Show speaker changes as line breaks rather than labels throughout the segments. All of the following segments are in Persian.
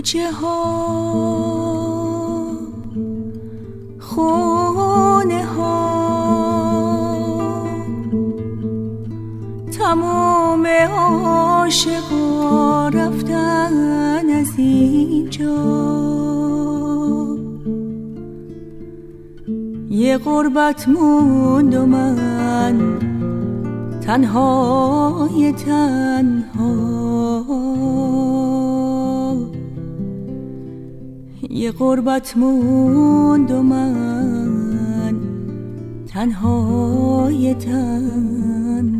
کوچه ها، خونه ها، تمام عاشقا رفتن از اینجا. یه غربت موند و من تنهای تنها. یه غربت موند و من تنهای تنها.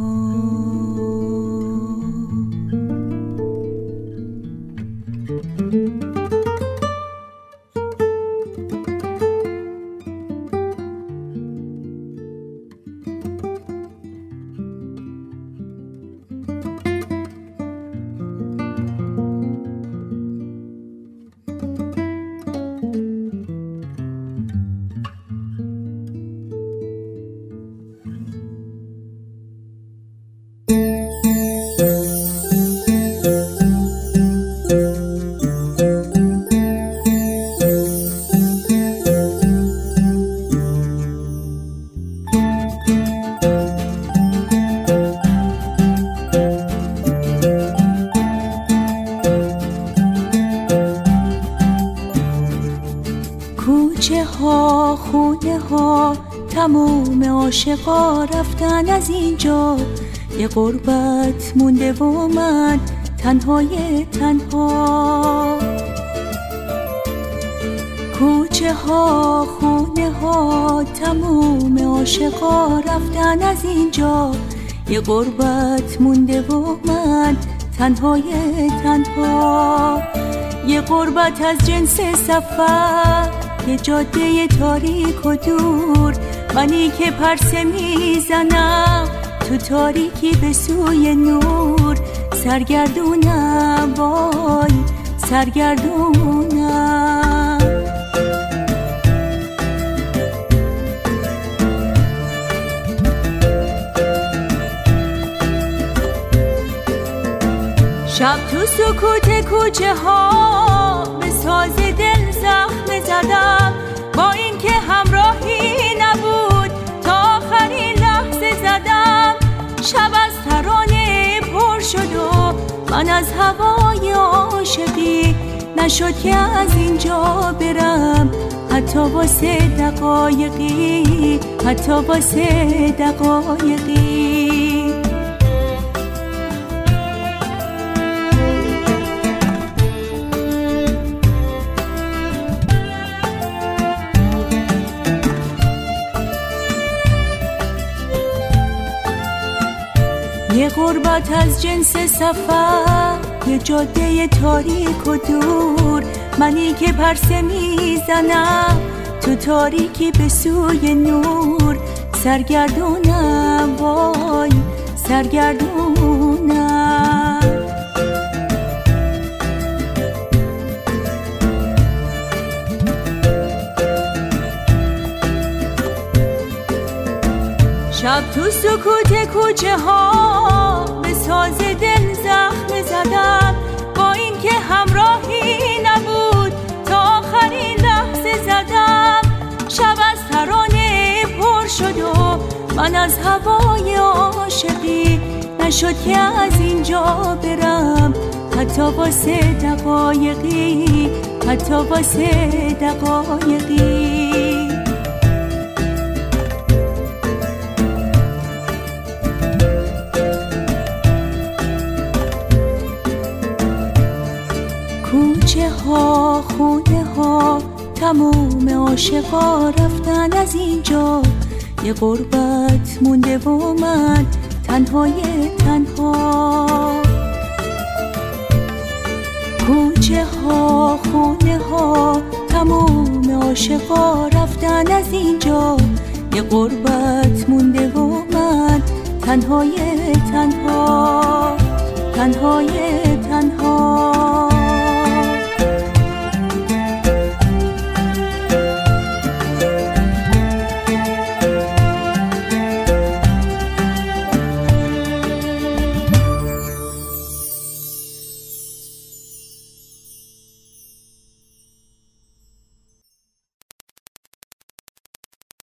کوچه ها، خونه ها، تموم عاشقا رفتن از اینجا. یه غربت مونده و من تنهای تنها. کوچه ها، خونه ها، تموم عاشقا رفتن از اینجا. یه غربت مونده و من تنهای تنها. یه غربت از جنس سفر، یه جاده تاریک و دور، منی که پرسه میزنم تو تاریکی به سوی نور. سرگردونم وای سرگردونم. شب تو سکوت کوچه ها به ساز دل زخم زدم. با این که همراهی نبود تا آخرین لحظه زدم. شب از ترانه پر شد و من از هوای عاشقی نشد که از اینجا برم، حتی واسه دقایقی، حتی واسه دقایقی. یه غربت از جنس سفر، یه جاده تاریک و دور، منی که پرسه میزنم تو تاریکی به سوی نور. سرگردونم وای سرگردونم. شب تو سکوت کوچه ها به ساز دل زخم زدم. با این که همراهی نبود تا آخرین لحظه زدم. شب از ترانه پر شد و من از هوای عاشقی نشد که از اینجا برم، حتی واسه دقایقی، حتی واسه دقایقی. کوچه ها، خونه ها، تموم عاشقا رفتن از اینجا. یه غربت مونده و من تنهای تنها. کوچه ها، خونه ها، تموم عاشقا رفتن از اینجا. یه غربت مونده و من تنهای تنها، تنهای تنها.